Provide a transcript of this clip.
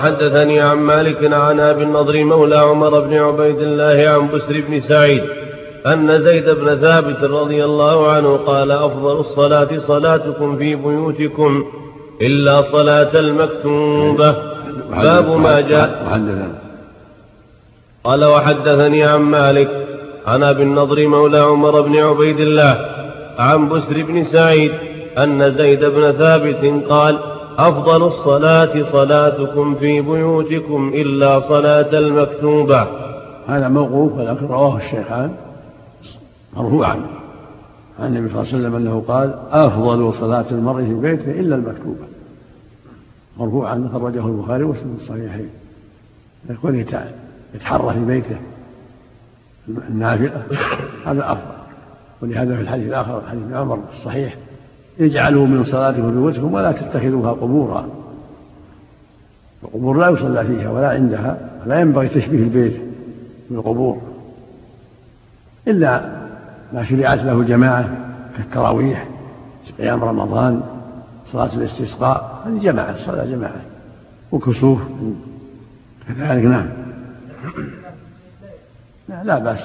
حدثني عن مالك عن أبي النضر مولى عمر بن عبيد الله عن بسر بن سعيد أن زيد بن ثابت رضي الله عنه قال أفضل الصلاة صلاتكم في بيوتكم إلا صلاة المكتوبة. باب ما جاء. قال وحدثني عن مالك عن أبي النضر مولى عمر بن عبيد الله عن بسر بن سعيد أن زيد بن ثابت قال أفضل الصلاة صلاتكم في بيوتكم إلا صلاة المكتوبة. هذا موقوف ولكن رواه الشيخان مرفوعا عن النبي صلى الله عليه وسلم أنه قال أفضل صلاة المرء في بيته إلا المكتوبة، مرفوعا خرجه البخاري ومسلم في الصحيحين. يكون يتحرى في بيته النافلة هذا أفضل. ولهذا في الحديث الآخر حديث ابن عمر الصحيح اجعلوا من صلاتكم في بيوتكم ولا تتخذوها قبورا. القبور لا يصلى فيها ولا عندها، لا ينبغي تشبيه البيت بالقبور إلا ما شرعت له جماعة كالتراويح، قيام رمضان، صلاة الاستسقاء، هذه جماعة، صلاة جماعة، وكسوف كذلك. نعم لا بأس.